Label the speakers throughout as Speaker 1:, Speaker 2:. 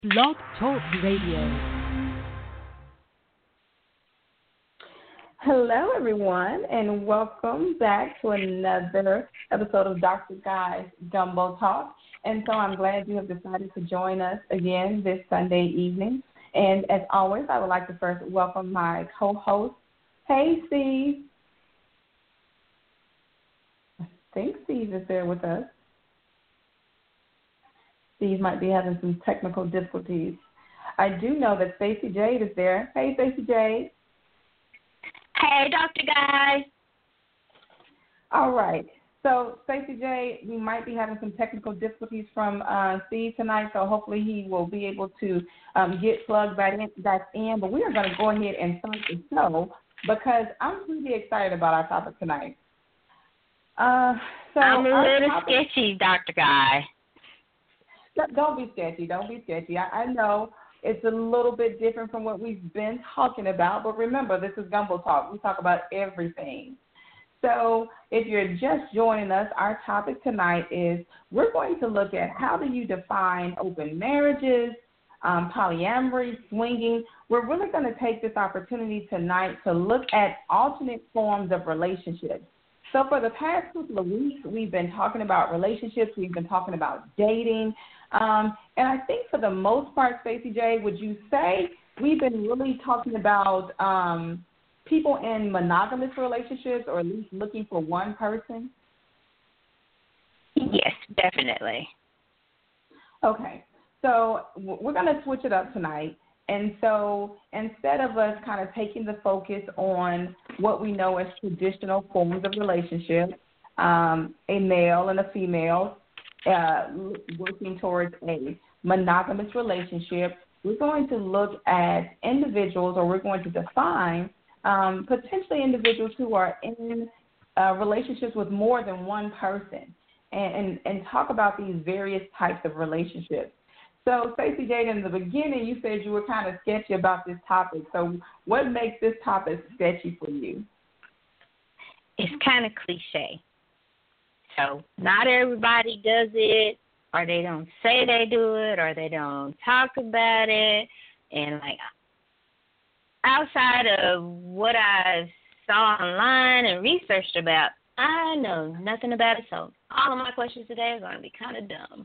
Speaker 1: Blog Talk Radio.
Speaker 2: Hello, everyone, and welcome back to another episode of Dr. Guy's Gumbo Talk. And so I'm glad you have decided to join us again this Sunday evening. And as always, I would like to first welcome my co-host. Hey, Steve. I think Steve is there with us. Steve might be having some technical difficulties. I do know that Stacey Jade is there. Hey, Stacey Jade.
Speaker 3: Hey, Dr. Guy.
Speaker 2: All right. So, Stacey J, we might be having some technical difficulties from Steve tonight, so hopefully he will be able to get plugged back in. But we are going to go ahead and start the show because I'm really excited about our topic tonight.
Speaker 3: I'm a little sketchy, Dr. Guy.
Speaker 2: Don't be sketchy. Don't be sketchy. I know it's a little bit different from what we've been talking about, but remember, this is Gumbo Talk. We talk about everything. So if you're just joining us, our topic tonight is we're going to look at how do you define open marriages, polyamory, swinging. We're really going to take this opportunity tonight to look at alternate forms of relationships. So for the past couple of weeks, we've been talking about relationships. We've been talking about dating. And I think for the most part, Stacey J, would you say we've been really talking about people in monogamous relationships or at least looking for one person?
Speaker 3: Yes, definitely.
Speaker 2: Okay. So we're going to switch it up tonight. And so instead of us kind of taking the focus on what we know as traditional forms of relationships, a male and a female working towards a monogamous relationship, we're going to look at individuals, or we're going to define potentially individuals who are in relationships with more than one person and talk about these various types of relationships. So, Stacey Jade, in the beginning, you said you were kind of sketchy about this topic. So what makes this topic sketchy for you?
Speaker 3: It's kind of cliche. So not everybody does it, or they don't say they do it, or they don't talk about it. And, like, outside of what I saw online and researched about, I know nothing about it. So all of my questions today are going to be kind of dumb.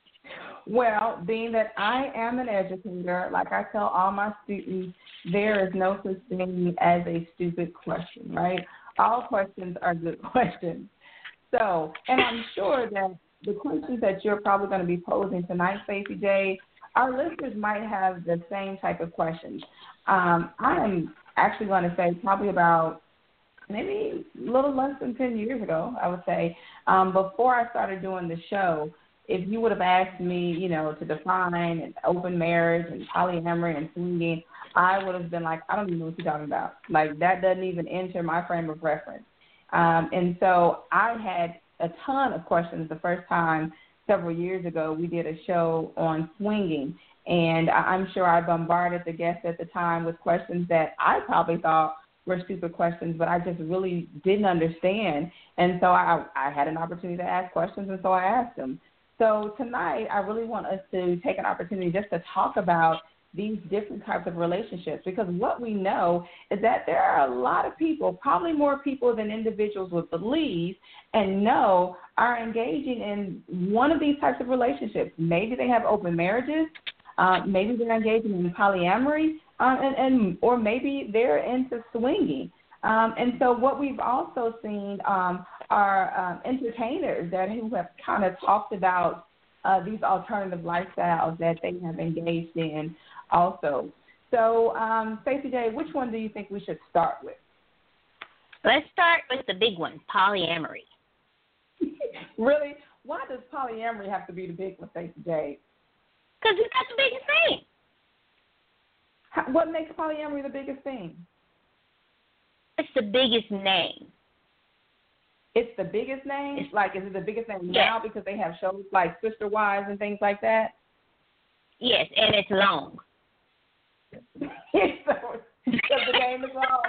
Speaker 2: Well, being that I am an educator, like I tell all my students, there is no such thing as a stupid question, right? All questions are good questions. So, and I'm sure that the questions that you're probably going to be posing tonight, Stacey J, our listeners might have the same type of questions. I'm actually going to say probably about maybe a little less than 10 years ago, I would say, before I started doing the show, if you would have asked me, to define an open marriage and polyamory and swinging, I would have been like, I don't even know what you're talking about. Like, that doesn't even enter my frame of reference. And so I had a ton of questions the first time several years ago. We did a show on swinging, and I'm sure I bombarded the guests at the time with questions that I probably thought were stupid questions, but I just really didn't understand. And so I had an opportunity to ask questions, and so I asked them. So tonight, I really want us to take an opportunity just to talk about these different types of relationships, because what we know is that there are a lot of people, probably more people than individuals would believe and know, are engaging in one of these types of relationships. Maybe they have open marriages, maybe they're engaging in polyamory, or maybe they're into swinging. And so what we've also seen are entertainers who have kind of talked about these alternative lifestyles that they have engaged in also. So, Stacey J, which one do you think we should start with?
Speaker 3: Let's start with the big one, polyamory.
Speaker 2: Really? Why does polyamory have to be the big one, Stacey J?
Speaker 3: Because it's not the biggest thing.
Speaker 2: What makes polyamory the biggest thing?
Speaker 3: It's the biggest name.
Speaker 2: It's the biggest name? Is it the biggest name now because they have shows like Sister Wives and things like that?
Speaker 3: Yes, and it's long.
Speaker 2: Because the name is long?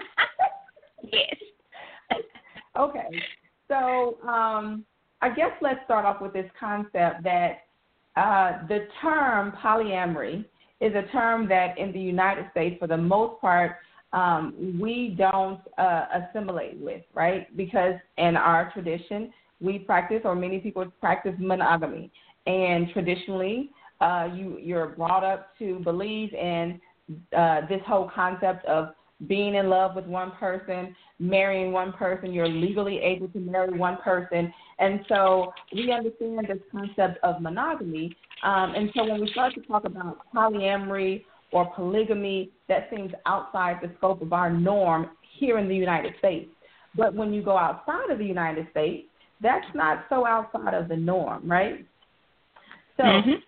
Speaker 3: Yes.
Speaker 2: Okay. So I guess let's start off with this concept that The term polyamory is a term that in the United States, for the most part, we don't assimilate with, right? Because in our tradition, we practice, or many people practice, monogamy. And traditionally, you're brought up to believe in this whole concept of being in love with one person, marrying one person. You're legally able to marry one person. And so we understand this concept of monogamy. And so when we start to talk about polyamory or polygamy, that seems outside the scope of our norm here in the United States. But when you go outside of the United States, that's not so outside of the norm, right? So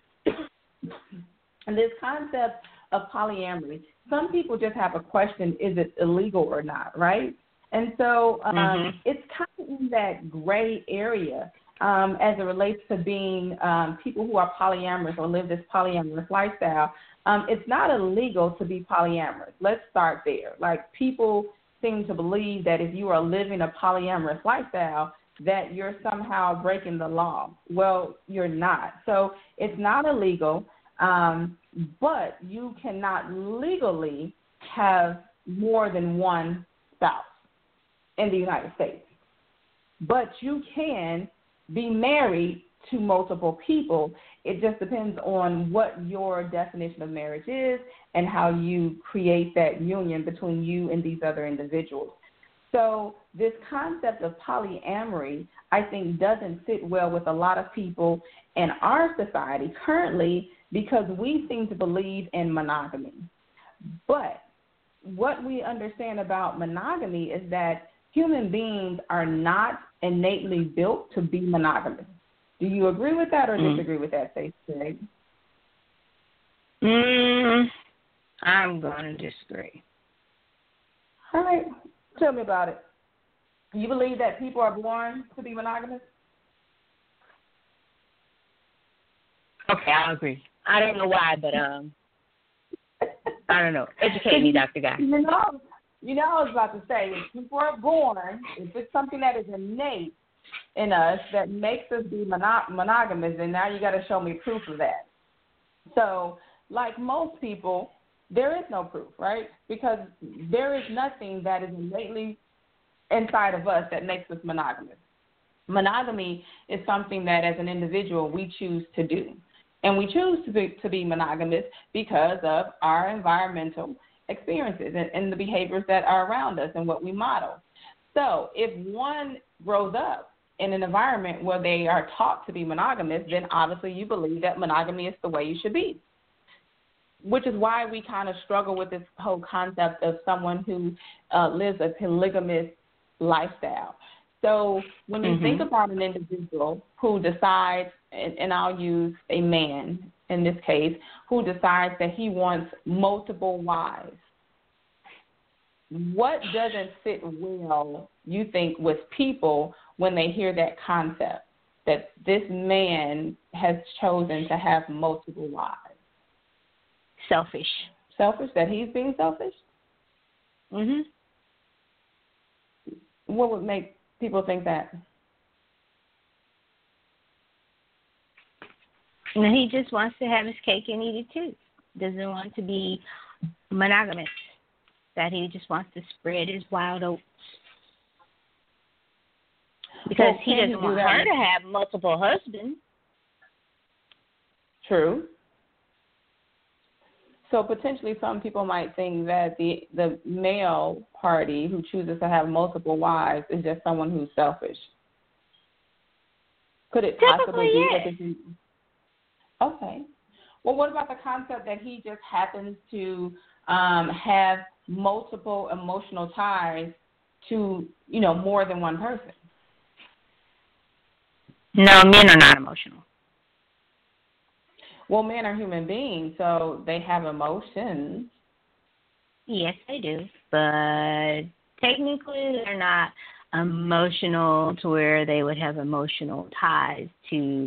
Speaker 2: and this concept of polyamory, some people just have a question, is it illegal or not, right? And so it's kind of in that gray area as it relates to being people who are polyamorous or live this polyamorous lifestyle. It's not illegal to be polyamorous. Let's start there. Like, people seem to believe that if you are living a polyamorous lifestyle, that you're somehow breaking the law. Well, you're not. So it's not illegal, but you cannot legally have more than one spouse in the United States. But you can be married to multiple people. It just depends on what your definition of marriage is and how you create that union between you and these other individuals. So this concept of polyamory, I think, doesn't sit well with a lot of people in our society currently because we seem to believe in monogamy. But what we understand about monogamy is that human beings are not innately built to be monogamous. Do you agree with that or disagree with that, Stacey?
Speaker 3: I'm going to disagree.
Speaker 2: All right. Tell me about it. You believe that people are born to be monogamous?
Speaker 3: Okay, I'll agree. I don't know why, but I don't know. Educate me, Dr. Guy.
Speaker 2: You know, I was about to say, if people are born, if it's something that is innate in us that makes us be monogamous, then now you got to show me proof of that. So, like most people, there is no proof, right? Because there is nothing that is innately inside of us that makes us monogamous. Monogamy is something that as an individual we choose to do. And we choose to be monogamous because of our environmental experiences and the behaviors that are around us and what we model. So if one grows up in an environment where they are taught to be monogamous, then obviously you believe that monogamy is the way you should be. Which is why we kind of struggle with this whole concept of someone who lives a polygamous lifestyle. So when you think about an individual who decides, and I'll use a man in this case, who decides that he wants multiple wives, what doesn't sit well, you think, with people when they hear that concept, that this man has chosen to have multiple wives?
Speaker 3: Selfish.
Speaker 2: Selfish? That he's being selfish? What would make people think that?
Speaker 3: No, he just wants to have his cake and eat it too. Doesn't want to be monogamous. That he just wants to spread his wild oats. Because he doesn't want her to have multiple husbands.
Speaker 2: True. So potentially some people might think that the male party who chooses to have multiple wives is just someone who's selfish. Could it possibly be that this is... Okay. Well, what about the concept that he just happens to have multiple emotional ties to, more than one person?
Speaker 3: No, men are not emotional.
Speaker 2: Well, men are human beings, so they have emotions.
Speaker 3: Yes, they do. But technically, they're not emotional to where they would have emotional ties to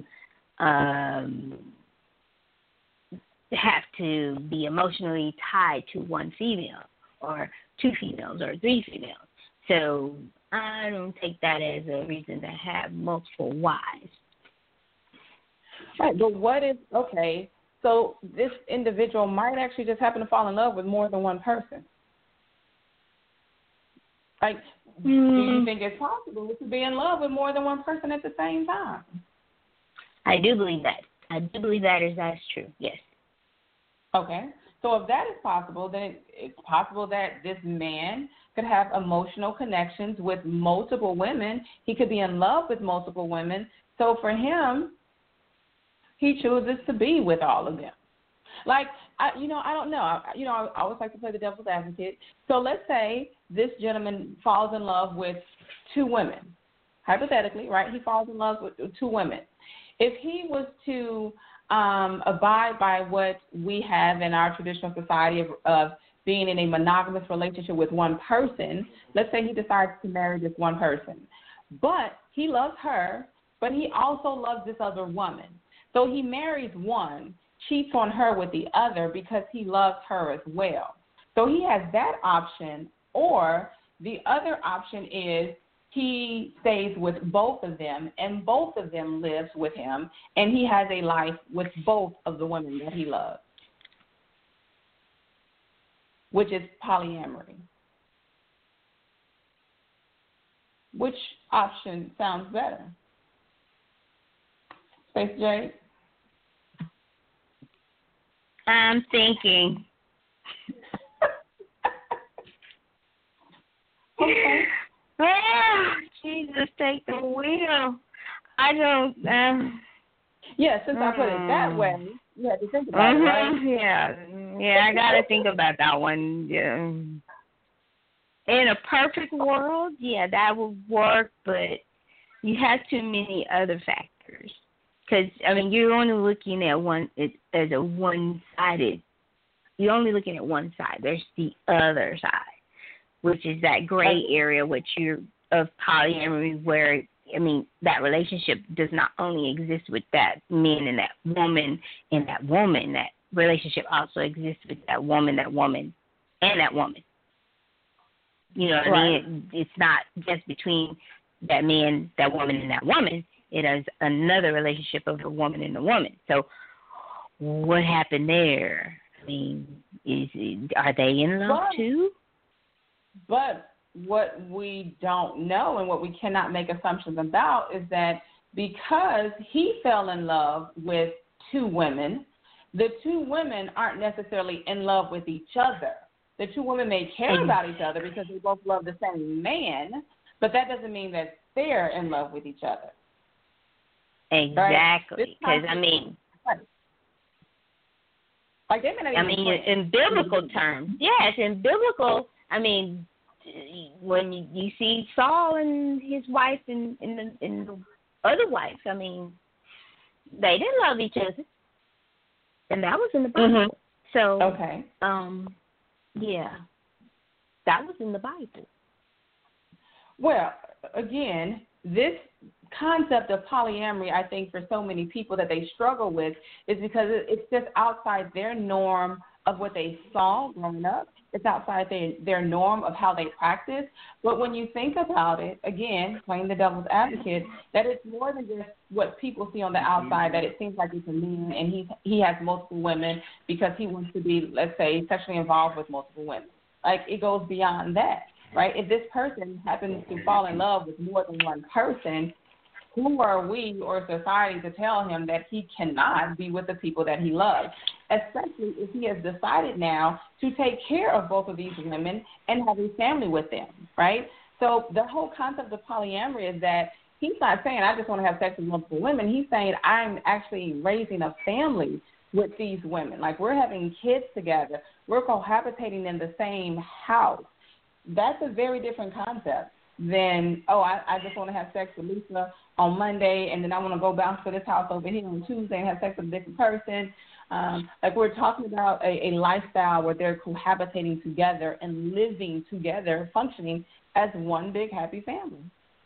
Speaker 3: have to be emotionally tied to one female or two females or three females. So I don't take that as a reason to have multiple wives.
Speaker 2: Right, but what if, okay, so this individual might actually just happen to fall in love with more than one person. Like, do you think it's possible to be in love with more than one person at the same time?
Speaker 3: I do believe that. That's true, yes.
Speaker 2: Okay, so if that is possible, then it's possible that this man could have emotional connections with multiple women. He could be in love with multiple women. So for him, he chooses to be with all of them. Like, I don't know. I always like to play the devil's advocate. So let's say this gentleman falls in love with two women. Hypothetically, right? He falls in love with two women. If he was to abide by what we have in our traditional society of being in a monogamous relationship with one person, let's say he decides to marry this one person. But he loves her, but he also loves this other woman. So he marries one, cheats on her with the other because he loves her as well. So he has that option, or the other option is he stays with both of them, and both of them lives with him, and he has a life with both of the women that he loves, which is polyamory. Which option sounds better? Space Jade?
Speaker 3: I'm thinking.
Speaker 2: Okay.
Speaker 3: Oh, Jesus, take the wheel. I don't.
Speaker 2: Yeah, since I put it that way, you had to think about it, right?
Speaker 3: Yeah, I got to think about that one. Yeah. In a perfect world, yeah, that would work, but you have too many other factors. Because, I mean, you're only looking at as a one-sided. You're only looking at one side. There's the other side, which is that gray area of polyamory where, I mean, that relationship does not only exist with that man and that woman, that relationship also exists with that woman, and that woman. You know what I mean? It's not just between that man, that woman, and that woman. It is another relationship of a woman and a woman. So what happened there? I mean, are they in love too?
Speaker 2: But what we don't know and what we cannot make assumptions about is that because he fell in love with two women, the two women aren't necessarily in love with each other. The two women may care about each other because they both love the same man, but that doesn't mean that they're in love with each other.
Speaker 3: Exactly. Because, I mean,
Speaker 2: like they may not even
Speaker 3: in biblical terms, yes, in biblical, I mean, when you see Saul and his wife and the other wife, I mean, they didn't love each other, and that was in the Bible. So, yeah, that was in the Bible.
Speaker 2: Well, again, this concept of polyamory, I think for so many people that they struggle with is because it's just outside their norm of what they saw growing up. It's outside their norm of how they practice. But when you think about it, again, playing the devil's advocate, that it's more than just what people see on the outside, that it seems like it's a man and he has multiple women because he wants to be, let's say, sexually involved with multiple women. Like, it goes beyond that, right? If this person happens to fall in love with more than one person, who are we or society to tell him that he cannot be with the people that he loves, especially if he has decided now to take care of both of these women and have a family with them, right? So the whole concept of polyamory is that he's not saying, I just want to have sex with multiple women. He's saying, I'm actually raising a family with these women. Like, we're having kids together. We're cohabitating in the same house. That's a very different concept than, I just want to have sex with Lisa on Monday, and then I want to go bounce to this house over here on Tuesday and have sex with a different person. Like, we're talking about a lifestyle where they're cohabitating together and living together, functioning as one big happy family.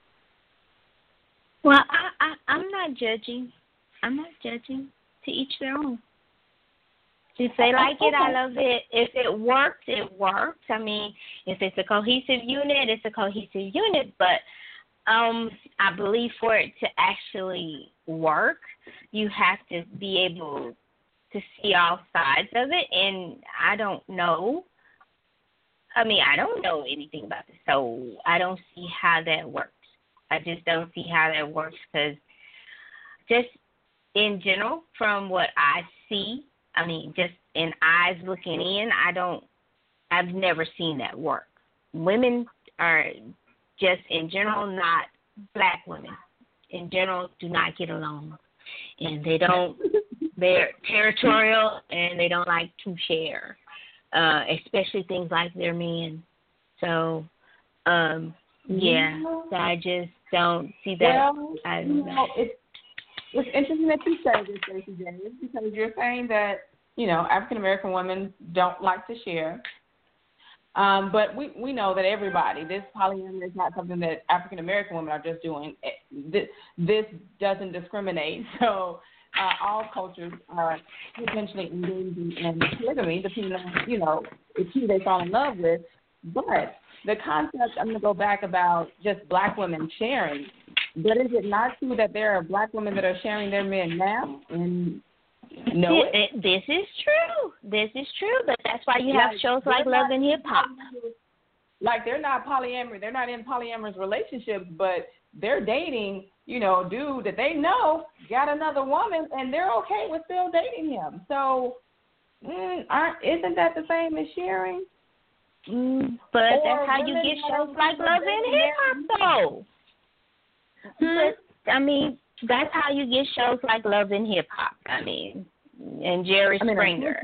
Speaker 3: Well, I'm not judging. To each their own. If they like it, I love it. If it works, it works. I mean, if it's a cohesive unit, it's a cohesive unit. But I believe for it to actually work, you have to be able to see all sides of it, and I don't know. I mean, I don't know anything about this, so I don't see how that works. I just don't see how that works because just in general, from what I see, I mean, just in eyes looking in, I've never seen that work. Women are just in general, not black women, in general, do not get along. And they're territorial and they don't like to share, especially things like their men. So, yeah, so I just don't see that.
Speaker 2: Well, it's interesting that you say this, Stacey James, because you're saying that, African American women don't like to share. But we know that everybody, this polyamory is not something that African American women are just doing. This doesn't discriminate. So all cultures are potentially engaging in polygamy, depending on, who they fall in love with. But the concept, I'm going to go back about just black women sharing. But is it not true that there are black women that are sharing their men now? And
Speaker 3: this is true. This is true. But that's why you have shows like Love and Hip Hop.
Speaker 2: Like they're not polyamory. They're not in polyamorous relationships, but they're dating, dude that they know got another woman, and they're okay with still dating him. So, isn't that the same as sharing?
Speaker 3: But that's how you get shows like Love and Hip Hop, though. I mean, that's how you get shows like Love and Hip Hop. I mean, and Jerry Springer.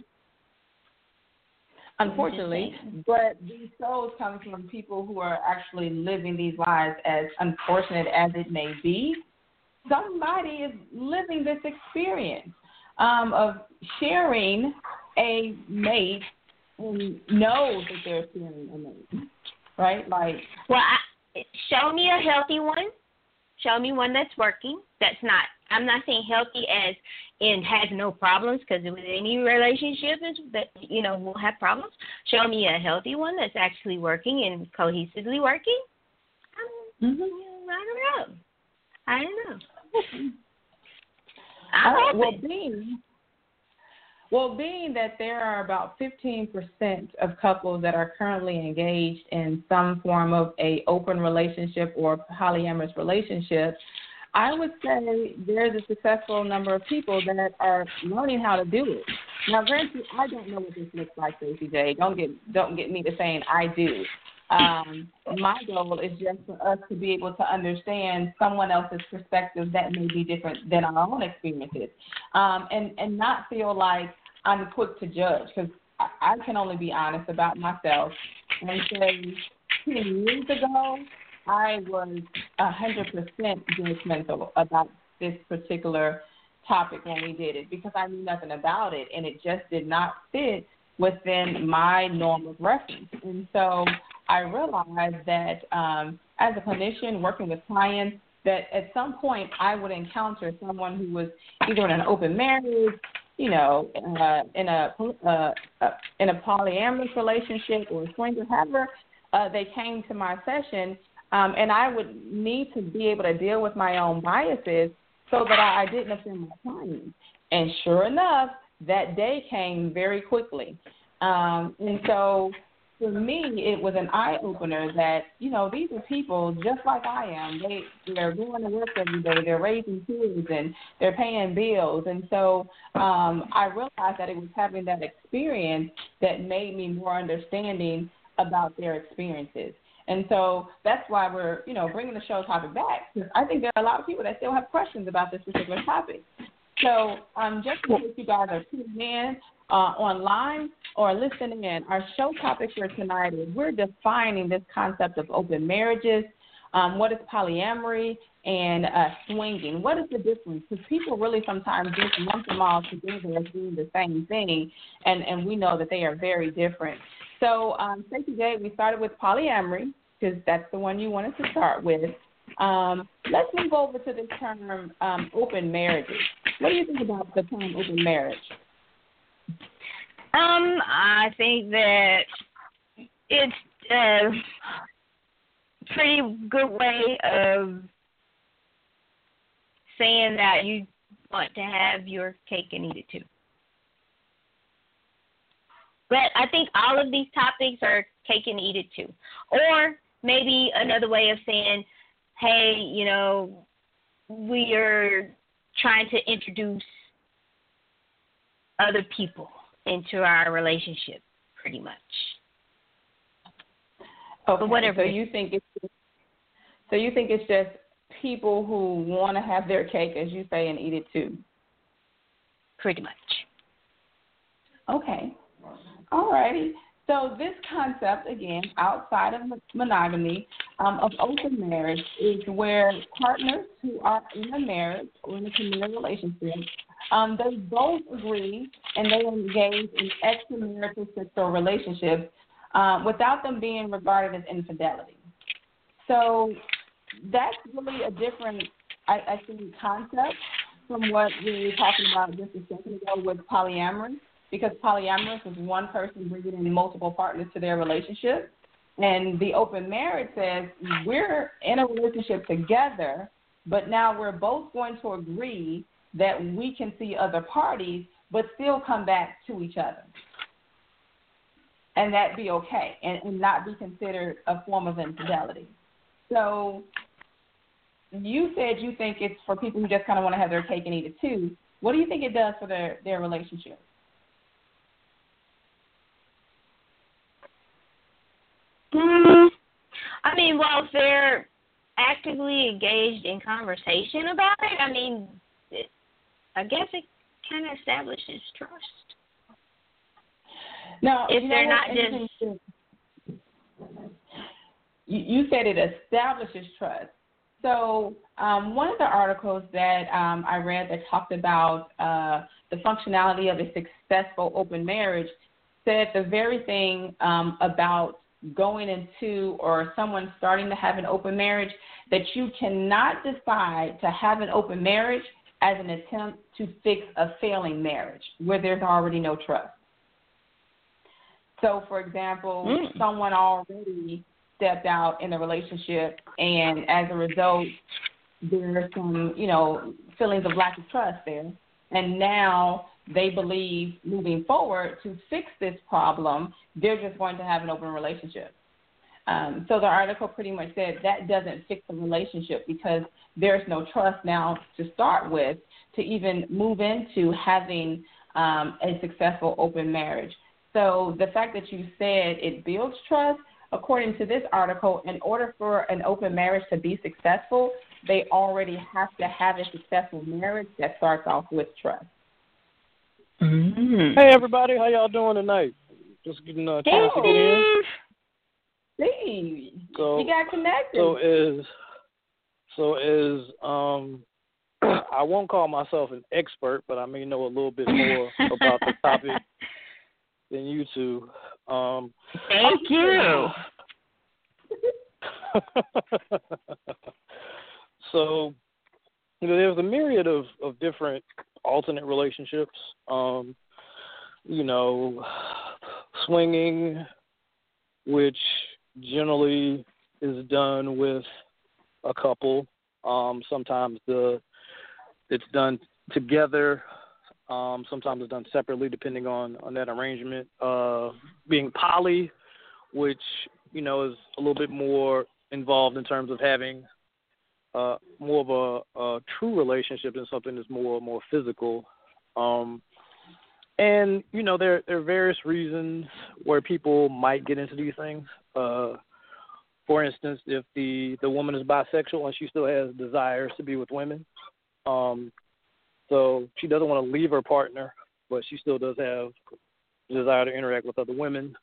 Speaker 2: Unfortunately, but these shows come from people who are actually living these lives, as unfortunate as it may be. Somebody is living this experience of sharing a mate and knows that they're sharing a mate, right? Like,
Speaker 3: well, show me a healthy one. Show me one that's working. That's not. I'm not saying healthy as in has no problems, because with any relationship is that will have problems. Show me a healthy one that's actually working and cohesively working. I don't know.
Speaker 2: Being that there are about 15% of couples that are currently engaged in some form of a open relationship or polyamorous relationship, I would say there's a successful number of people that are learning how to do it. Now, granted, I don't know what this looks like, Stacey J. Don't get me to saying I do. My goal is just for us to be able to understand someone else's perspective that may be different than our own experiences, and not feel like I'm quick to judge, because I can only be honest about myself and say 10 years ago, I was 100% judgmental about this particular topic when we did it, because I knew nothing about it, and it just did not fit within my norm of reference. And so I realized that as a clinician working with clients, that at some point I would encounter someone who was either in an open marriage, in a polyamorous relationship or a swinger, however they came to my session. And I would need to be able to deal with my own biases so that I didn't offend my clients. And sure enough, that day came very quickly. And so for me, it was an eye-opener that, these are people just like I am. They're going to work every day. They're raising kids and they're paying bills. And so I realized that it was having that experience that made me more understanding about their experiences. And so that's why we're, bringing the show topic back, because I think there are a lot of people that still have questions about this particular topic. So just in case you guys are tuning in online or listening in, our show topic for tonight is we're defining this concept of open marriages. What is polyamory and swinging? What is the difference? Because people really sometimes just lump them all together as being the same thing, and we know that they are very different. So, Stacey J, we started with polyamory, because that's the one you wanted to start with. Let's move over to this term, open marriages. What do you think about the term open marriage?
Speaker 3: I think that it's a pretty good way of saying that you want to have your cake and eat it too. But I think all of these topics are cake and eat it too. Or maybe another way of saying, hey, you know, we are trying to introduce other people into our relationship, pretty much.
Speaker 2: Okay,
Speaker 3: but whatever.
Speaker 2: So you think it's just people who want to have their cake, as you say, and eat it too?
Speaker 3: Pretty much.
Speaker 2: Okay. All righty. So this concept, again, outside of monogamy, of open marriage, is where partners who are in a marriage or in a committed relationship, they both agree and they engage in extramarital sexual relationships without them being regarded as infidelity. So that's really a different, I think, concept from what we were talking about just a second ago with polyamory. Because polyamorous is one person bringing in multiple partners to their relationship. And the open marriage says we're in a relationship together, but now we're both going to agree that we can see other parties, but still come back to each other. And that be okay and not be considered a form of infidelity. So you said you think it's for people who just kind of want to have their cake and eat it too. What do you think it does for their relationship?
Speaker 3: I mean, well, if they're actively engaged in conversation about it, I mean, I guess it kind of establishes trust.
Speaker 2: Now,
Speaker 3: if they're not just...
Speaker 2: You said it establishes trust. So one of the articles that I read that talked about the functionality of a successful open marriage said the very thing about going into or someone starting to have an open marriage, that you cannot decide to have an open marriage as an attempt to fix a failing marriage where there's already no trust. So, for example, someone already stepped out in a relationship, and as a result, there's some, feelings of lack of trust there. And now they believe moving forward to fix this problem, they're just going to have an open relationship. So the article pretty much said that doesn't fix the relationship because there's no trust now to start with to even move into having a successful open marriage. So the fact that you said it builds trust, according to this article, in order for an open marriage to be successful, they already have to have a successful marriage that starts off with trust.
Speaker 4: Hey, everybody. How y'all doing tonight? Just getting a chance to get in.
Speaker 2: Steve,
Speaker 4: so,
Speaker 2: you got connected.
Speaker 4: I won't call myself an expert, but I may know a little bit more about the topic than you two.
Speaker 3: Thank you.
Speaker 4: So, there's a myriad of different alternate relationships. Swinging, which generally is done with a couple. Sometimes it's done together. Sometimes it's done separately, depending on that arrangement. Being poly, which is a little bit more involved in terms of having more of a true relationship than something that's more physical. And there are various reasons where people might get into these things. For instance, if the woman is bisexual and she still has desires to be with women, so she doesn't want to leave her partner, but she still does have desire to interact with other women.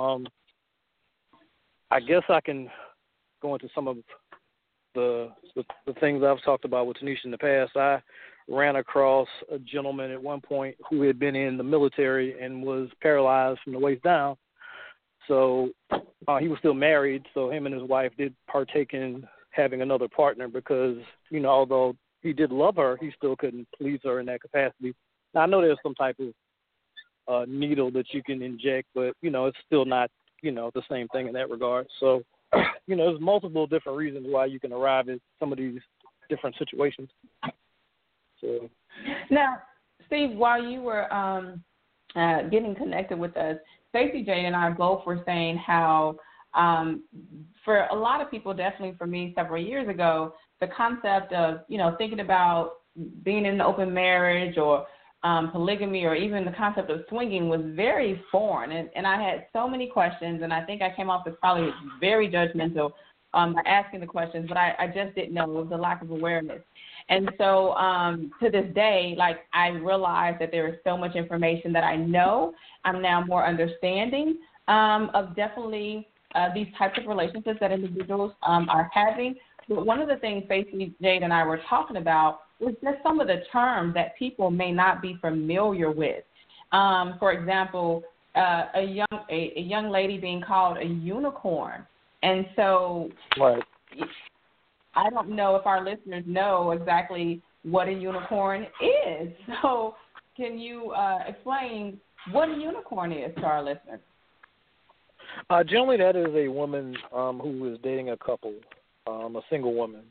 Speaker 4: I guess I can go into some of the things I've talked about with Tanisha in the past. I ran across a gentleman at one point who had been in the military and was paralyzed from the waist down. So he was still married, so him and his wife did partake in having another partner because, although he did love her, he still couldn't please her in that capacity. Now, I know there's some type of needle that you can inject, but, it's still not, the same thing in that regard. So, there's multiple different reasons why you can arrive at some of these different situations. So
Speaker 2: now, Steve, while you were getting connected with us, Stacey Jade and I both were saying how for a lot of people, definitely for me several years ago, the concept of, thinking about being in an open marriage or polygamy or even the concept of swinging was very foreign. And I had so many questions, and I think I came off as probably very judgmental by asking the questions, but I just didn't know. It was a lack of awareness. And so to this day, I realize that there is so much information that I know. I'm now more understanding of definitely these types of relationships that individuals are having. But one of the things Stacey Jade and I were talking about was just some of the terms that people may not be familiar with. For example, a young lady being called a unicorn. And so
Speaker 4: right.
Speaker 2: I don't know if our listeners know exactly what a unicorn is. So can you explain what a unicorn is to our listeners?
Speaker 4: Generally, that is a woman who is dating a couple, a single woman.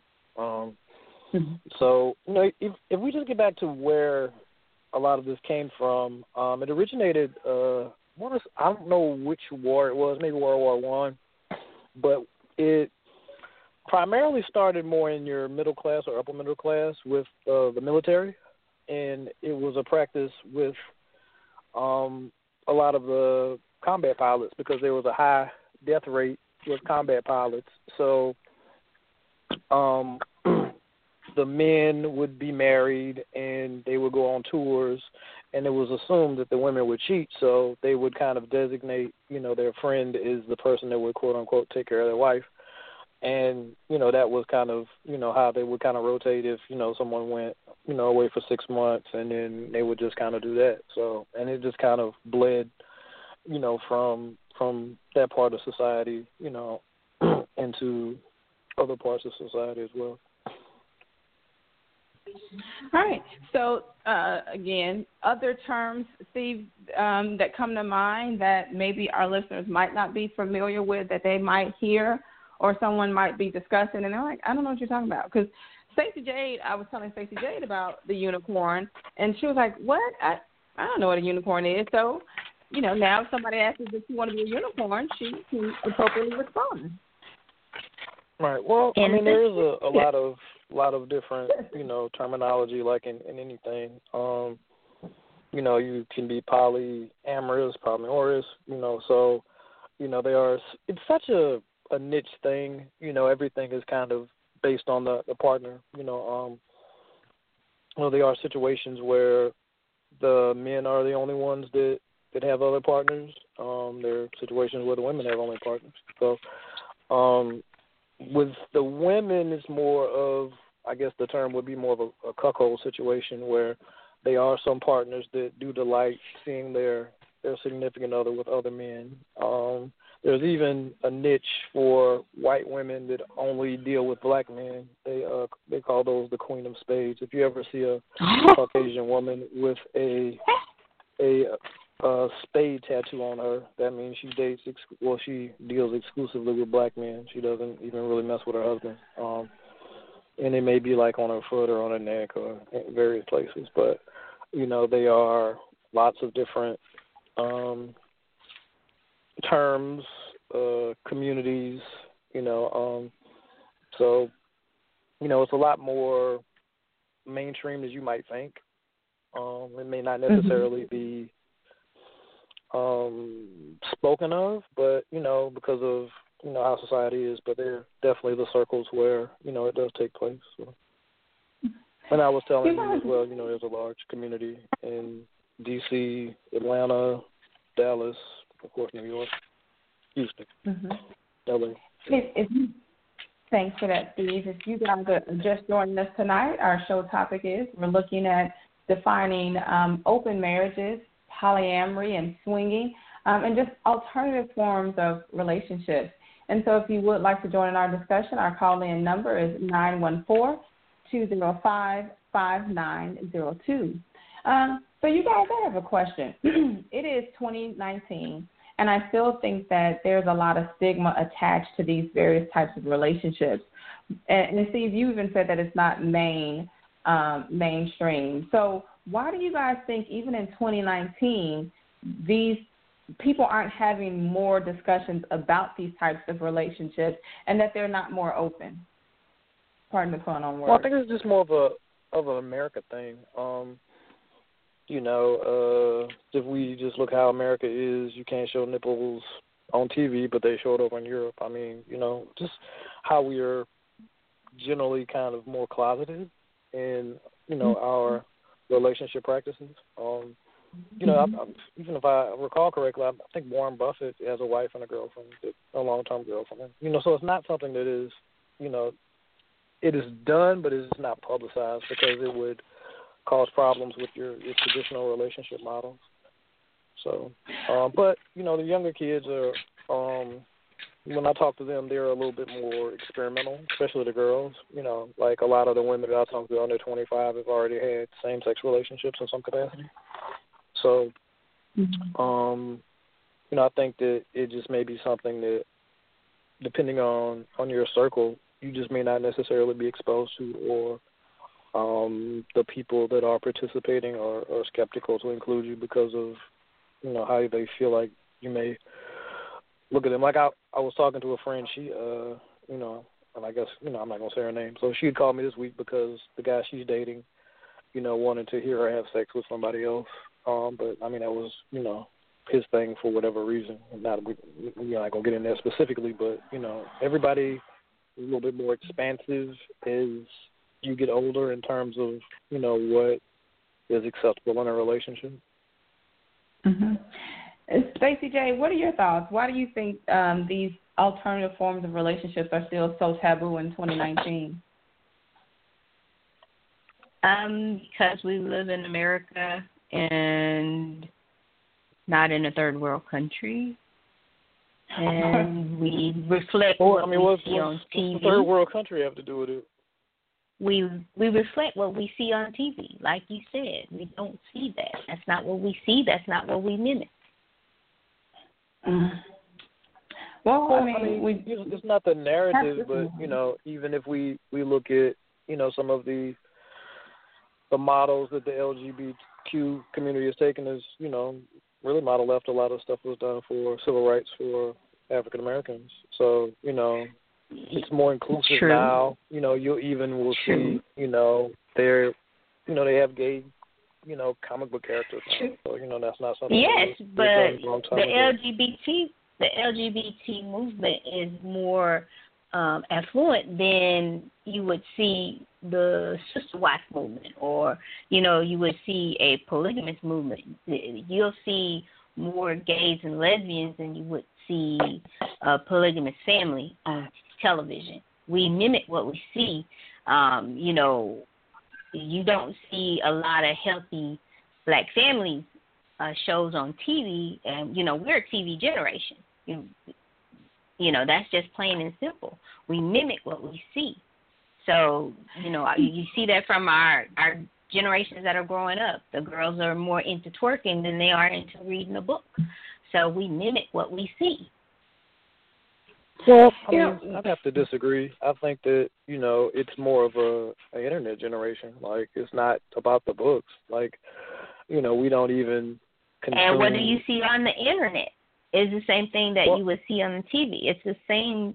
Speaker 4: So, if we just get back to where a lot of this came from, it originated, I don't know which war it was, maybe World War One, but it primarily started more in your middle class or upper middle class with the military, and it was a practice with a lot of the combat pilots because there was a high death rate with combat pilots. So the men would be married and they would go on tours, and it was assumed that the women would cheat, so they would kind of designate, their friend is the person that would, quote unquote, take care of their wife. And, that was kind of, how they would kind of rotate if, someone went, away for 6 months, and then they would just kind of do that. So, and it just kind of bled, from that part of society, into other parts of society as well.
Speaker 2: All right. So, again, other terms, Steve, that come to mind that maybe our listeners might not be familiar with, that they might hear or someone might be discussing, and they're like, I don't know what you're talking about. Because Stacey Jade, I was telling Stacey Jade about the unicorn, and she was like, what? I don't know what a unicorn is. So, now if somebody asks if you want to be a unicorn, she can appropriately respond.
Speaker 4: Right. Well, I mean, there is a lot of different, terminology like in anything. You can be polyamorous, polyamorous, so, it's such a niche thing, everything is kind of based on the partner, there are situations where the men are the only ones that have other partners. There are situations where the women have only partners. So, with the women, it's more of, I guess the term would be more of a cuckold situation where they are some partners that do delight seeing their significant other with other men. There's even a niche for white women that only deal with black men. They call those the Queen of Spades. If you ever see a Caucasian woman with a spade tattoo on her, that means she she deals exclusively with black men. She doesn't even really mess with her husband. And it may be like on her foot or on her neck or in various places. But, they are lots of different terms, communities, so, it's a lot more mainstream as you might think. It may not necessarily be spoken of, but, because of, how society is, but there are definitely the circles where, it does take place. So. And I was telling you as well, there's a large community in D.C., Atlanta, Dallas, of course, New York, Houston, L.A.
Speaker 2: Thanks for that, Steve. If you guys are just joining us tonight, our show topic is we're looking at defining open marriages, polyamory, and swinging, and just alternative forms of relationships. And so if you would like to join in our discussion, our call-in number is 914-205-5902. So you guys, I have a question. It is 2019, and I still think that there's a lot of stigma attached to these various types of relationships. And Steve, you even said that it's not mainstream. So why do you guys think even in 2019 these people aren't having more discussions about these types of relationships and that they're not more open? Pardon the pun on words.
Speaker 4: Well, I think it's just more of an America thing. If we just look how America is, you can't show nipples on TV, but they show it over in Europe. I mean, just how we are generally kind of more closeted in, our relationship practices. Even if I recall correctly, I think Warren Buffett has a wife and a girlfriend, a long-term girlfriend. So it's not something that is, it is done, but it's not publicized because it would cause problems with your traditional relationship models. So, but, the younger kids are, when I talk to them, they're a little bit more experimental, especially the girls. Like a lot of the women that I talk to under 25 have already had same-sex relationships in some capacity. So, I think that it just may be something that, depending on your circle, you just may not necessarily be exposed to, or the people that are participating are skeptical to include you because of, how they feel like you may look at them. Like I was talking to a friend, she, and I guess, I'm not going to say her name. So she had called me this week because the guy she's dating, wanted to hear her have sex with somebody else. But, I mean, that was, his thing for whatever reason. We're not going to get in there specifically, but, everybody is a little bit more expansive as you get older in terms of, what is acceptable in a relationship.
Speaker 2: Mm-hmm. Stacey J., what are your thoughts? Why do you think these alternative forms of relationships are still so taboo in 2019?
Speaker 3: Because we live in America and not in a third world country, and we reflect what we see on TV.
Speaker 4: What's the third world country have to do with it?
Speaker 3: We reflect what we see on TV, like you said. We don't see that. That's not what we see. That's not what we mimic.
Speaker 2: Well, I mean,
Speaker 4: it's not the narrative, but even if we look at some of the models that the LGBTQ community has taken, is really model left. A lot of stuff was done for civil rights for African Americans. So it's more inclusive now. You even will see, they're, they have gay, comic book characters now. So, that's not something.
Speaker 3: Yes, but the LGBT movement is more affluent than you would see the sister wife movement, or, you would see a polygamous movement. You'll see more gays and lesbians than you would see a polygamous family on television. We mimic what we see. You don't see a lot of healthy black families shows on TV, and, we're a TV generation. That's just plain and simple. We mimic what we see. So, you see that from our generations that are growing up. The girls are more into twerking than they are into reading a book. So we mimic what we see.
Speaker 4: Well, I'd have to disagree. I think that, it's more of an internet generation. Like, it's not about the books. Like, we don't even consume.
Speaker 3: And what do you see on the internet? Is the same thing that you would see on the TV. It's the same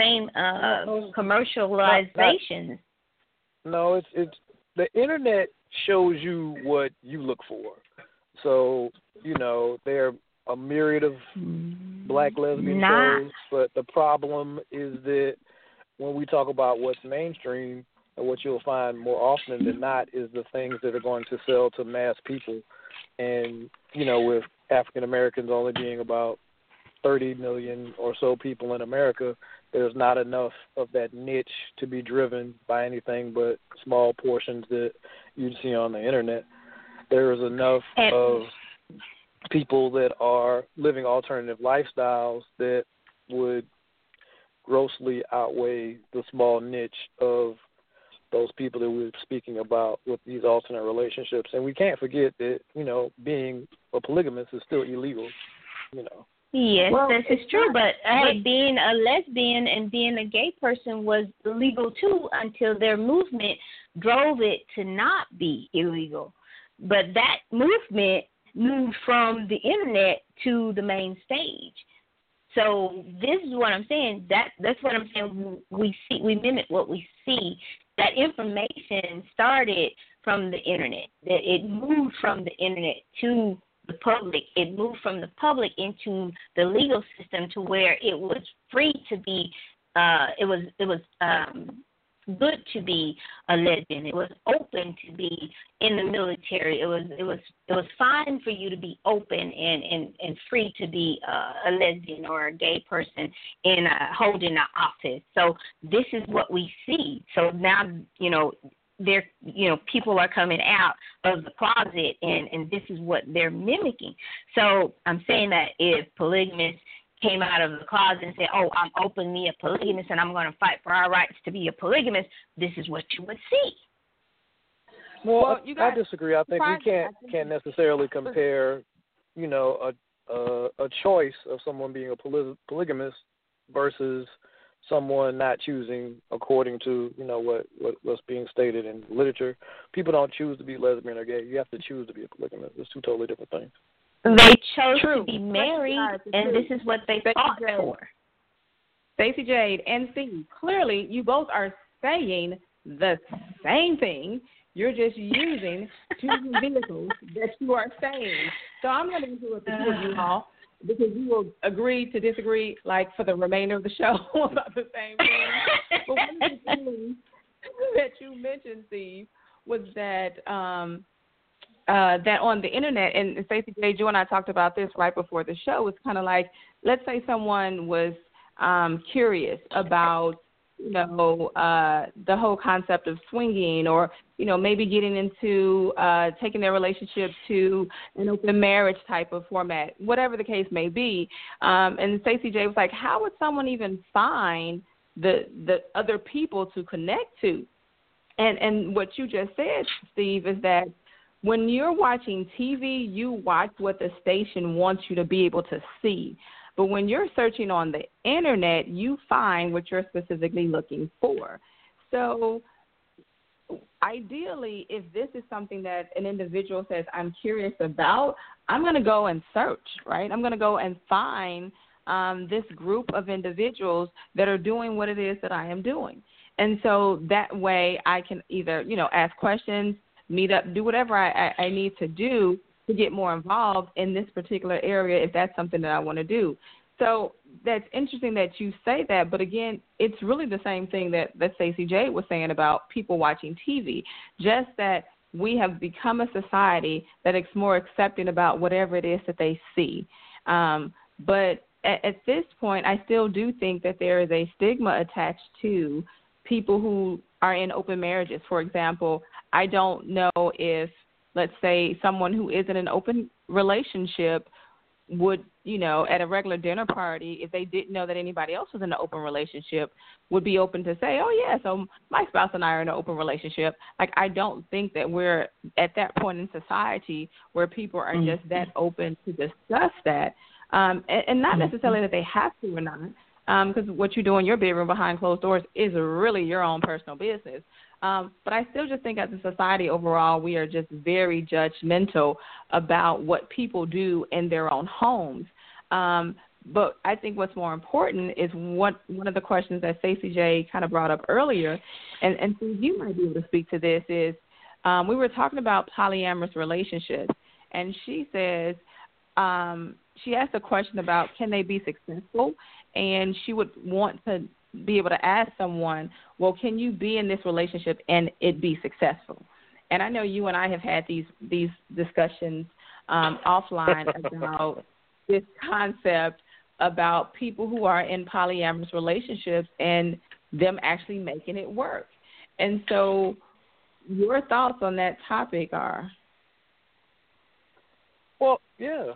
Speaker 3: commercialization.
Speaker 4: No, it's the internet shows you what you look for. So, there are a myriad of black lesbian shows, but the problem is that when we talk about what's mainstream, and what you'll find more often than not is the things that are going to sell to mass people. And, with African Americans only being about 30 million or so people in America, there's not enough of that niche to be driven by anything but small portions that you'd see on the internet. There is enough of people that are living alternative lifestyles that would grossly outweigh the small niche of those people that we were speaking about with these alternate relationships. And we can't forget that, being a polygamist is still illegal,
Speaker 3: Yes, this is true, but being a lesbian and being a gay person was illegal too until their movement drove it to not be illegal. But that movement moved from the internet to the main stage. So this is what I'm saying. That's what I'm saying. We mimic what we see. That information started from the internet. That it moved from the internet to the public. It moved from the public into the legal system to where it was free to be. It was good to be a lesbian. It was open to be in the military. It was fine for you to be open and free to be a lesbian or a gay person in holding an office. So this is what we see. So now, people are coming out of the closet, and this is what they're mimicking. So I'm saying that if polygamists came out of the closet and said, oh, I'm openly a polygamist and I'm going to fight for our rights to be a polygamist, this is what you would see.
Speaker 4: Well, I disagree. I think we can't necessarily compare, a choice of someone being a polygamist versus someone not choosing according to, what's being stated in literature. People don't choose to be lesbian or gay. You have to choose to be a polygamist. It's two totally different things.
Speaker 3: They chose to be married, and this is what they fought for.
Speaker 2: Stacey Jade and Steve, clearly you both are saying the same thing. You're just using two vehicles that you are saying. So I'm going to do it for two of you all, because you will agree to disagree, like, for the remainder of the show about the same thing. But one of the things that you mentioned, Steve, was that that on the internet, and Stacey J, you and I talked about this right before the show, it's kind of like, let's say someone was curious about, the whole concept of swinging, or, maybe getting into taking their relationship to an open marriage type of format, whatever the case may be. And Stacey J was like, how would someone even find the other people to connect to? And what you just said, Steve, is that when you're watching TV, you watch what the station wants you to be able to see. But when you're searching on the internet, you find what you're specifically looking for. So ideally, if this is something that an individual says, I'm curious about, I'm going to go and search, right? I'm going to go and find this group of individuals that are doing what it is that I am doing. And so that way I can either, ask questions, meet up, do whatever I need to do to get more involved in this particular area if that's something that I want to do. So that's interesting that you say that, but again, it's really the same thing that Stacey J was saying about people watching TV, just that we have become a society that is more accepting about whatever it is that they see. But at this point, I still do think that there is a stigma attached to people who are in open marriages. For example, I don't know if, let's say, someone who is in an open relationship would, at a regular dinner party, if they didn't know that anybody else was in an open relationship, would be open to say, oh, yeah, so my spouse and I are in an open relationship. Like, I don't think that we're at that point in society where people are just that open to discuss that. And not necessarily that they have to or not, because what you do in your bedroom behind closed doors is really your own personal business. But I still just think as a society overall, we are just very judgmental about what people do in their own homes. But I think what's more important is one of the questions that Stacey J kind of brought up earlier, and so you might be able to speak to this, is we were talking about polyamorous relationships, and she says she asked a question about can they be successful, and she would want to be able to ask someone, well, can you be in this relationship and it be successful? And I know you and I have had these discussions offline about this concept about people who are in polyamorous relationships and them actually making it work. And so your thoughts on that topic are?
Speaker 4: Well, yeah,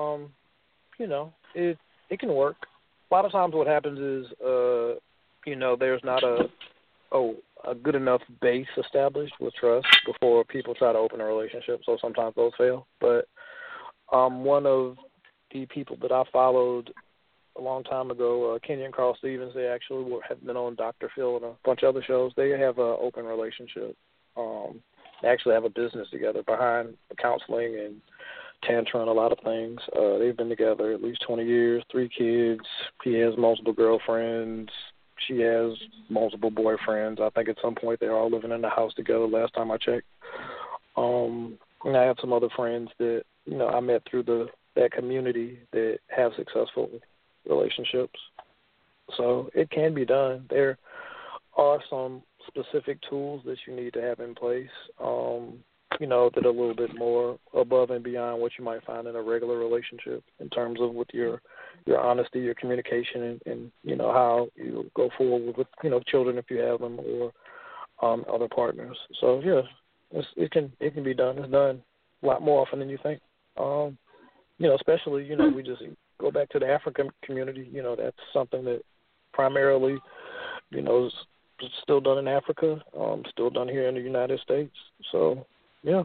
Speaker 4: it can work. A lot of times what happens is, there's not a good enough base established with trust before people try to open a relationship, so sometimes those fail. But one of the people that I followed a long time ago, Kenyon Carl Stevens, they actually have been on Dr. Phil and a bunch of other shows. They have an open relationship. They actually have a business together behind counseling and tantrum, a lot of things. They've been together at least 20 years, 3 kids. He has multiple girlfriends. She has multiple boyfriends. I think at some point they're all living in the house together last time I checked. And I have some other friends that, I met through that community that have successful relationships. So it can be done. There are some specific tools that you need to have in place, that are a little bit more above and beyond what you might find in a regular relationship in terms of with your honesty, your communication, and how you go forward with, children if you have them or other partners. So, yeah, it can be done. It's done a lot more often than you think. Especially, we just go back to the African community. That's something that primarily, is still done in Africa, still done here in the United States. So, yeah.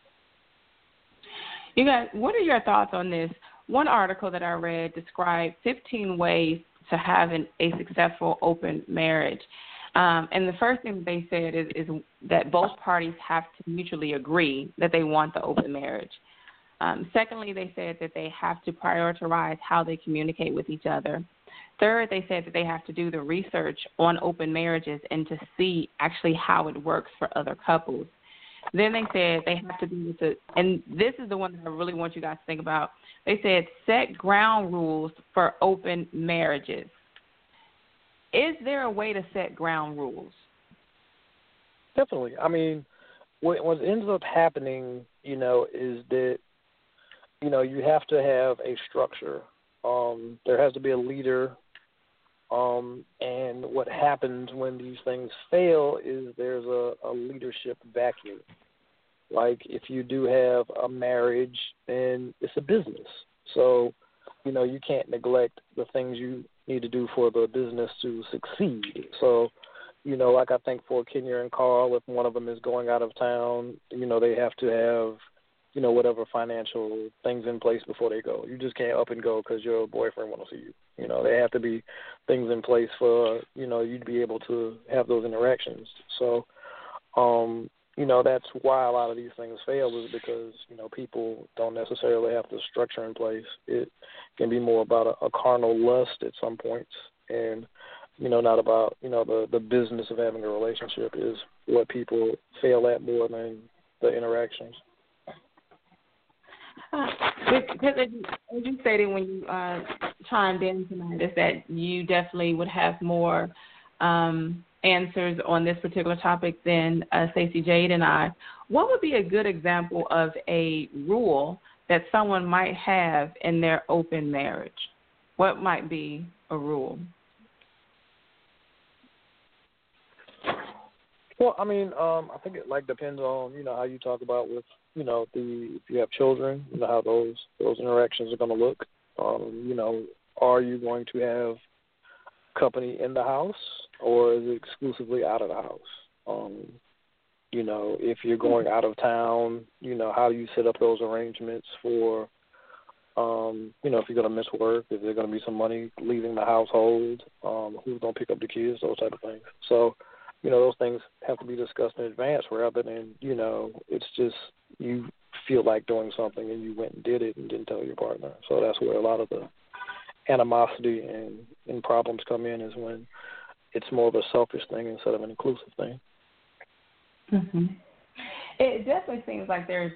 Speaker 2: You guys, what are your thoughts on this? One article that I read described 15 ways to have a successful open marriage. And the first thing they said is that both parties have to mutually agree that they want the open marriage. Secondly, they said that they have to prioritize how they communicate with each other. Third, they said that they have to do the research on open marriages and to see actually how it works for other couples. Then they said they have to be able to, and this is the one that I really want you guys to think about. They said set ground rules for open marriages. Is there a way to set ground rules?
Speaker 4: Definitely. I mean, what ends up happening, is that, you have to have a structure. There has to be a leader. And what happens when these things fail is there's a leadership vacuum. Like if you do have a marriage, then it's a business. So, you can't neglect the things you need to do for the business to succeed. So, like I think for Kenya and Carl, if one of them is going out of town, they have to have, whatever financial things in place before they go. You just can't up and go because your boyfriend wants to see you. They have to be things in place for, you to be able to have those interactions. So, that's why a lot of these things fail is because, people don't necessarily have the structure in place. It can be more about a carnal lust at some points and, not about, the business of having a relationship is what people fail at more than the interactions.
Speaker 2: Because as you stated when you chimed in tonight, is that you definitely would have more answers on this particular topic than Stacey Jade and I. What would be a good example of a rule that someone might have in their open marriage? What might be a rule?
Speaker 4: Well, I mean, I think it depends on how you talk about with if you have children, how those interactions are going to look. Are you going to have company in the house or is it exclusively out of the house? If you're going out of town, how do you set up those arrangements for, if you're going to miss work, is there going to be some money leaving the household, who's going to pick up the kids, those type of things. So, those things have to be discussed in advance rather than, it's just you feel like doing something and you went and did it and didn't tell your partner. So that's where a lot of the animosity and problems come in is when it's more of a selfish thing instead of an inclusive thing.
Speaker 2: Mm-hmm. It definitely seems like there's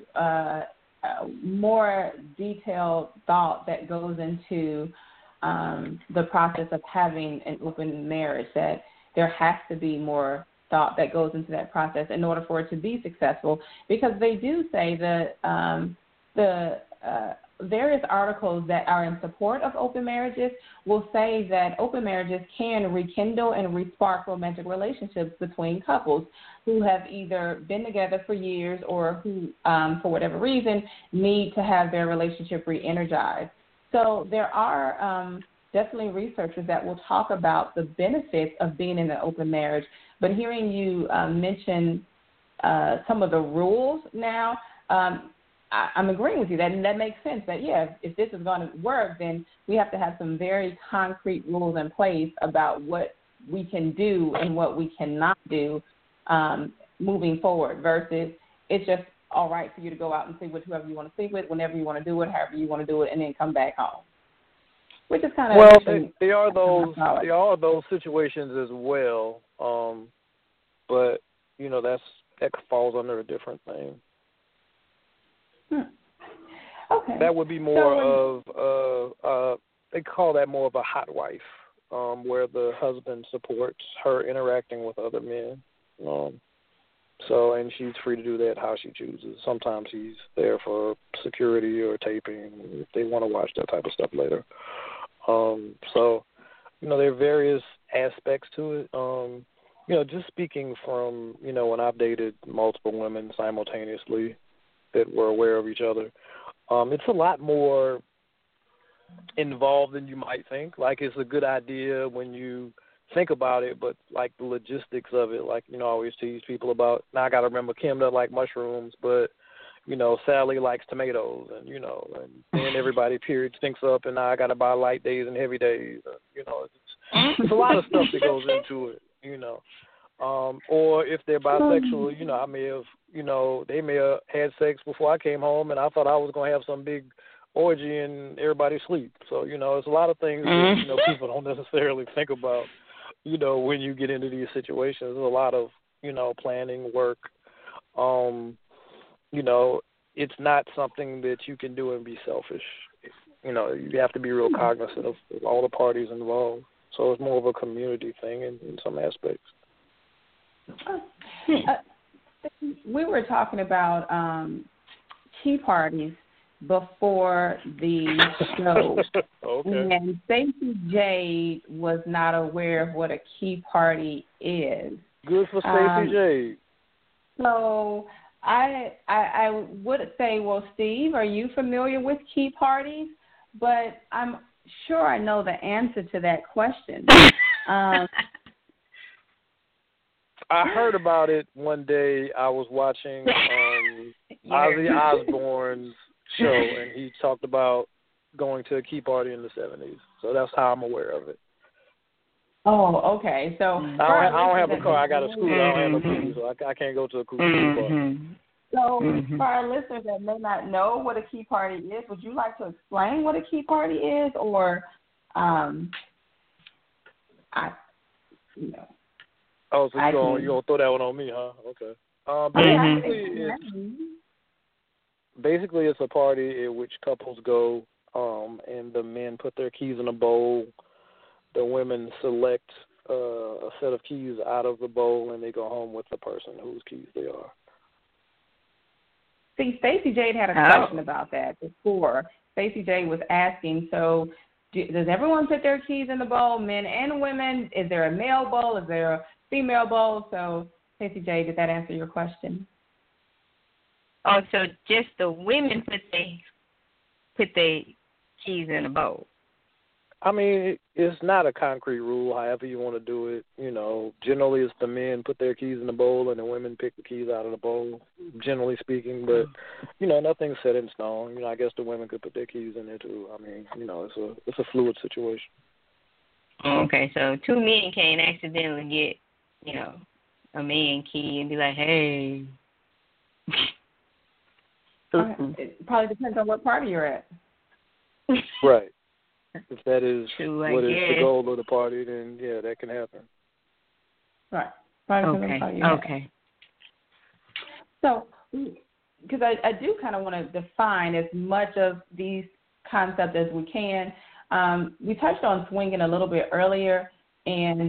Speaker 2: more detailed thought that goes into the process of having an open marriage, that there has to be more thought that goes into that process in order for it to be successful, because they do say that the various articles that are in support of open marriages will say that open marriages can rekindle and respark romantic relationships between couples who have either been together for years or who, for whatever reason, need to have their relationship re-energized. So there are definitely researchers that will talk about the benefits of being in an open marriage. But hearing you mention some of the rules now, I'm agreeing with you. That makes sense. That, yeah, if this is going to work, then we have to have some very concrete rules in place about what we can do and what we cannot do moving forward versus it's just all right for you to go out and sleep with whoever you want to sleep with, whenever you want to do it, however you want to do it, and then come back home. Which is kind of
Speaker 4: there are those situations as well, but that falls under a different thing.
Speaker 2: Okay.
Speaker 4: That would be more of they call that more of a hot wife, where the husband supports her interacting with other men. And she's free to do that how she chooses. Sometimes he's there for security or taping if they want to watch that type of stuff later. There are various aspects to it. Just speaking from, when I've dated multiple women simultaneously that were aware of each other, it's a lot more involved than you might think. Like, it's a good idea when you think about it, but like the logistics of it, like, I always tease people about, now I got to remember Kim doesn't like mushrooms, but, Sally likes tomatoes, and, and then everybody period stinks up, and now I got to buy light days and heavy days. It's a lot of stuff that goes into it, or if they're bisexual, I may have, they may have had sex before I came home, and I thought I was going to have some big orgy and everybody sleep. So, it's a lot of things that, people don't necessarily think about, when you get into these situations. There's a lot of, planning work. It's not something that you can do and be selfish. You have to be real cognizant of all the parties involved. So it's more of a community thing in some aspects.
Speaker 2: We were talking about tea parties before the show.
Speaker 4: Okay.
Speaker 2: And Stacey Jade was not aware of what a key party is.
Speaker 4: Good for Stacey Jade.
Speaker 2: So I would say, well, Steve, are you familiar with key parties? But I'm sure I know the answer to that question.
Speaker 4: I heard about it one day. I was watching Ozzy Osbourne's show, and he talked about going to a key party in the 70s. So that's how I'm aware of it.
Speaker 2: Oh, okay. So
Speaker 4: I don't have a car. I got a scooter. I don't have no keys, so I can't go to a key party.
Speaker 2: So for our listeners that may not know what a key party is, would you like to explain what a key party is, or
Speaker 4: Oh, so you're gonna throw that one on me, huh? Okay. Basically it's a party in which couples go, and the men put their keys in a bowl. The women select a set of keys out of the bowl, and they go home with the person whose keys they are.
Speaker 2: See, Stacey Jade had a question about that before. Stacey Jade was asking, so does everyone put their keys in the bowl, men and women? Is there a male bowl? Is there a female bowl? So, Stacey Jade, did that answer your question?
Speaker 3: Oh, so just the women put their keys in a bowl.
Speaker 4: I mean, it's not a concrete rule, however you want to do it. Generally it's the men put their keys in the bowl and the women pick the keys out of the bowl, generally speaking. But, nothing's set in stone. I guess the women could put their keys in there too. I mean, it's a fluid situation.
Speaker 3: Okay, so two men can't accidentally get, a man key and be like, hey.
Speaker 2: It probably depends on what party you're at.
Speaker 4: Right. If that is
Speaker 3: True,
Speaker 4: what is the goal of the party, then, yeah, that can happen.
Speaker 2: Right.
Speaker 3: Okay.
Speaker 2: So, because I do kind of want to define as much of these concepts as we can. We touched on swinging a little bit earlier, and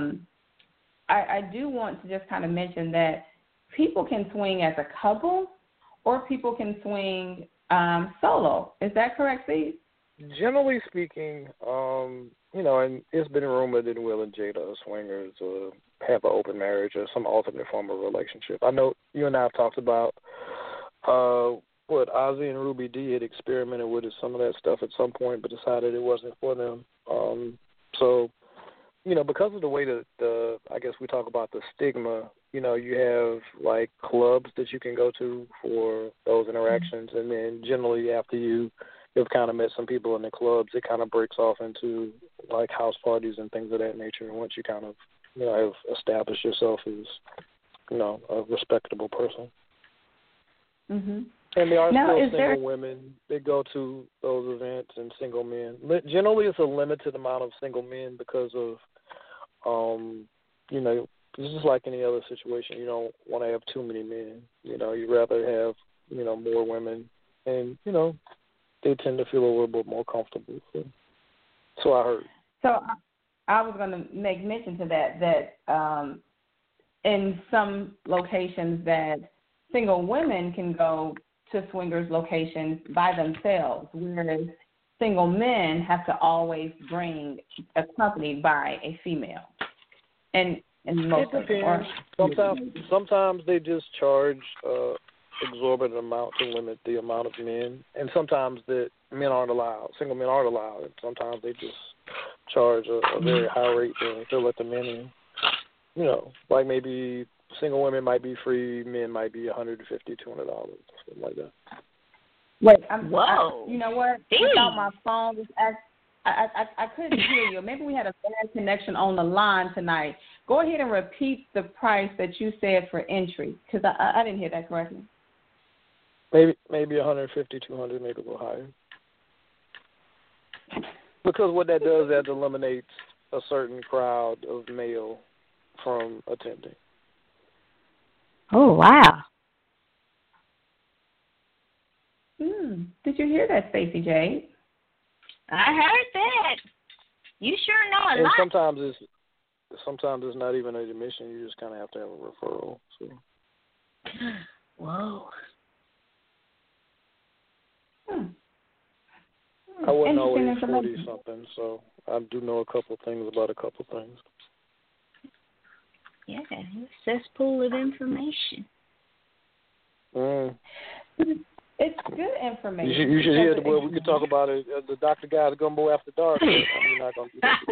Speaker 2: I do want to just kind of mention that people can swing as a couple or people can swing solo. Is that correct, Steve?
Speaker 4: Generally speaking, and it's been rumored that Will and Jada are swingers or have an open marriage or some alternate form of relationship. I know you and I have talked about what Ozzy and Ruby D had experimented with some of that stuff at some point, but decided it wasn't for them. So, because of the way that I guess we talk about the stigma, you have like clubs that you can go to for those interactions, and then generally after you've kind of met some people in the clubs, it kind of breaks off into like house parties and things of that nature. And once you kind of, have established yourself as a respectable person.
Speaker 2: Mhm.
Speaker 4: And there are
Speaker 2: Now,
Speaker 4: still
Speaker 2: is
Speaker 4: single
Speaker 2: there?
Speaker 4: women that go to those events and single men. Generally, it's a limited amount of single men because of, it's just like any other situation. You don't want to have too many men. You'd rather have, more women. And, they tend to feel a little bit more comfortable. So I heard.
Speaker 2: So I was going to make mention to that in some locations that single women can go to swingers locations by themselves, whereas single men have to always bring accompanied by a female. And most
Speaker 4: it depends. Sometimes they just charge exorbitant amount to limit the amount of men, and sometimes that men aren't allowed. Single men aren't allowed. And sometimes they just charge a very high rate to let the men in. Like maybe single women might be free, men might be $150, $200, something like that.
Speaker 2: Wait,
Speaker 3: whoa!
Speaker 2: You know what? Without my phone, I couldn't hear you. Maybe we had a bad connection on the line tonight. Go ahead and repeat the price that you said for entry, because I didn't hear that correctly.
Speaker 4: Maybe 150, 200, maybe a little higher. Because what that does, that eliminates a certain crowd of male from attending.
Speaker 3: Oh, wow.
Speaker 2: Did you hear that, Stacey Jade?
Speaker 3: I heard that. You sure know a lot.
Speaker 4: And sometimes it's not even an admission. You just kind of have to have a referral. So.
Speaker 3: Whoa.
Speaker 4: I wasn't always 40-something, so I do know a couple things about a couple things.
Speaker 3: Yeah, cesspool of information.
Speaker 2: It's good information.
Speaker 4: You should hear the word. We could talk about it. The Dr. Guy's Gumbo After Dark. I'm not going to do that.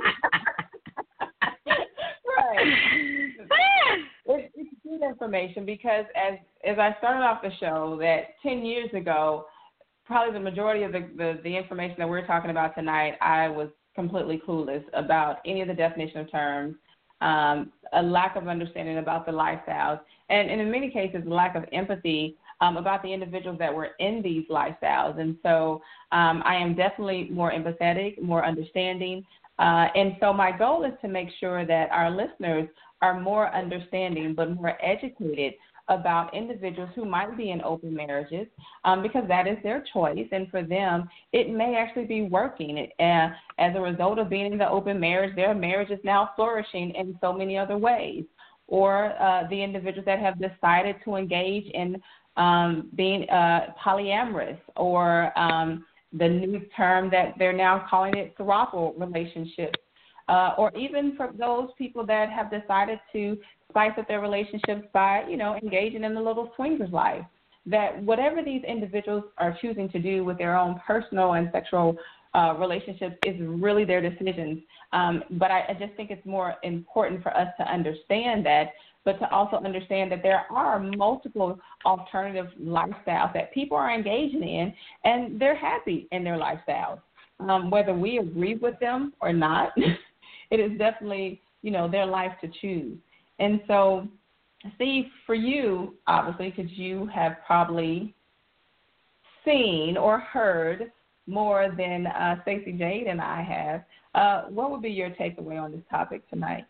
Speaker 2: Right. It's good information because as I started off the show, that 10 years ago, probably the majority of the information that we're talking about tonight, I was completely clueless about any of the definition of terms, a lack of understanding about the lifestyles, and in many cases, a lack of empathy about the individuals that were in these lifestyles. And so I am definitely more empathetic, more understanding. And so my goal is to make sure that our listeners are more understanding but more educated about individuals who might be in open marriages because that is their choice. And for them, it may actually be working. As a result of being in the open marriage, their marriage is now flourishing in so many other ways. Or the individuals that have decided to engage in being polyamorous, or the new term that they're now calling it throuple relationships, or even for those people that have decided to spice up their relationships by, engaging in a little swingers life. That whatever these individuals are choosing to do with their own personal and sexual relationships is really their decisions. But I just think it's more important for us to understand that, but to also understand that there are multiple alternative lifestyles that people are engaging in, and they're happy in their lifestyles. Whether we agree with them or not, it is definitely, their life to choose. And so, Steve, for you, obviously, because you have probably seen or heard more than Stacey Jade and I have, what would be your takeaway on this topic tonight?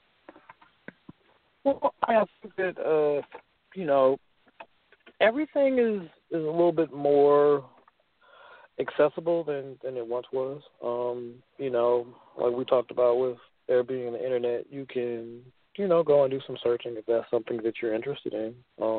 Speaker 4: Well, I think that, everything is a little bit more accessible than it once was. Like we talked about with there being the internet, you can, go and do some searching if that's something that you're interested in.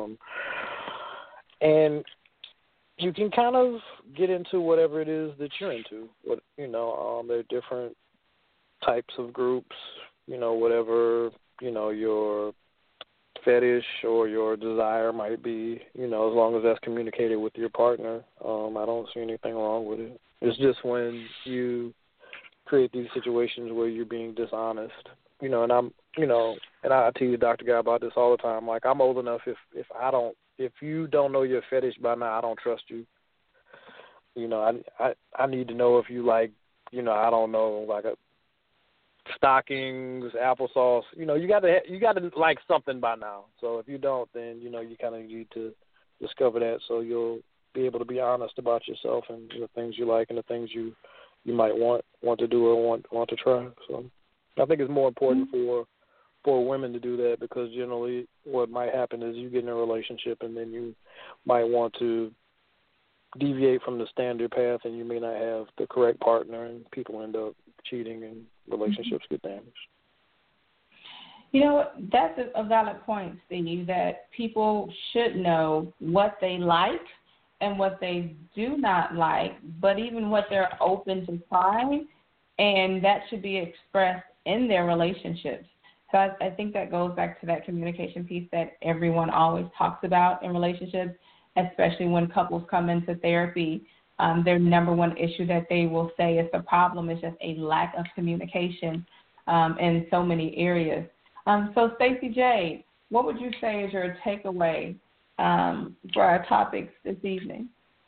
Speaker 4: And you can kind of get into whatever it is that you're into. There are different types of groups, whatever, your fetish or your desire might be, as long as that's communicated with your partner. I don't see anything wrong with it. It's just when you create these situations where you're being dishonest, and I tell you, Dr. Guy, about this all the time. Like, I'm old enough, if you don't know your fetish by now, I don't trust you. I need to know if you like, I don't know, like stockings, applesauce. You know, you gotta like something by now. So if you don't, then you kind of need to discover that, so you'll be able to be honest about yourself and the things you like and the things you might want to do or want to try. So I think it's more important for women to do that, because generally what might happen is you get in a relationship and then you might want to deviate from the standard path, and you may not have the correct partner, and people end up cheating and relationships get damaged.
Speaker 2: You know, that's a valid point, Steve, that people should know what they like and what they do not like, but even what they're open to trying, and that should be expressed in their relationships. So I think that goes back to that communication piece that everyone always talks about in relationships, especially when couples come into therapy. Their number one issue that they will say is the problem is just a lack of communication in so many areas. So, Stacey J, what would you say is your takeaway for our topics this evening?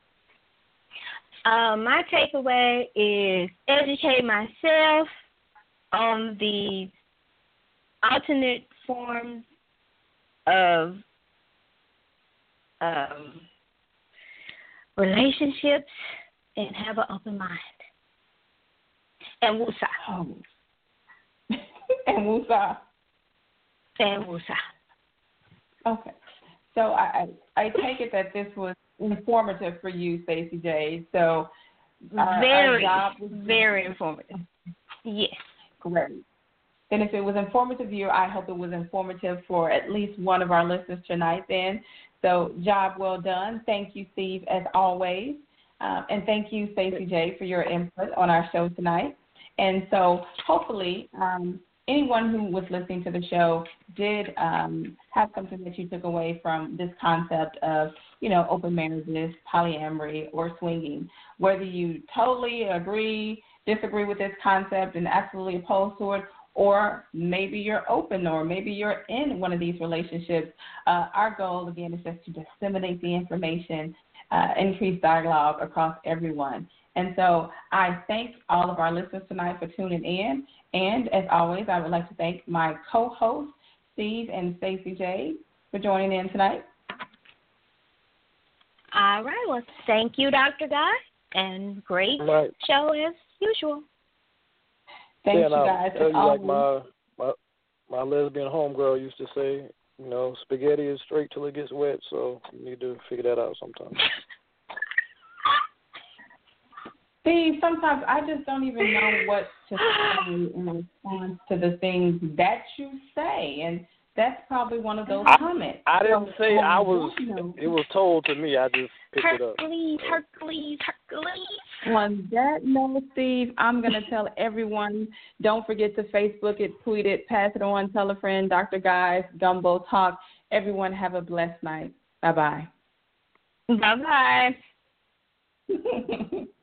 Speaker 3: My takeaway is educate myself on the alternate forms of relationships and have an open mind. And woosah.
Speaker 2: Oh. And woosah.
Speaker 3: And woosah.
Speaker 2: Okay. So I take it that this was informative for you, Stacey J. So
Speaker 3: very informative. Yes.
Speaker 2: Great. Then if it was informative to you, I hope it was informative for at least one of our listeners tonight then. So job well done. Thank you, Steve, as always. And thank you, Stacey J, for your input on our show tonight. And so hopefully anyone who was listening to the show did have something that you took away from this concept of, open marriages, polyamory, or swinging. Whether you totally disagree with this concept and absolutely opposed to it, or maybe you're open, or maybe you're in one of these relationships. Our goal, again, is just to disseminate the information, increase dialogue across everyone. And so I thank all of our listeners tonight for tuning in. And as always, I would like to thank my co-hosts, Steve and Stacey J, for joining in tonight.
Speaker 3: All right. Well, thank you, Dr. Guy, and great show as usual.
Speaker 2: Thank you, guys.
Speaker 4: Like my lesbian homegirl used to say, spaghetti is straight till it gets wet, so you need to figure that out sometime.
Speaker 2: See, sometimes I just don't even know what to say in response to the things that you say, and that's probably one of those comments.
Speaker 4: I didn't say I was. It was told to me. I just picked it up.
Speaker 3: Hercules.
Speaker 2: On that note, Steve, I'm going to tell everyone, don't forget to Facebook it, tweet it, pass it on, tell a friend, Dr. Guys, Gumbo Talk. Everyone have a blessed night. Bye-bye.
Speaker 3: Bye-bye.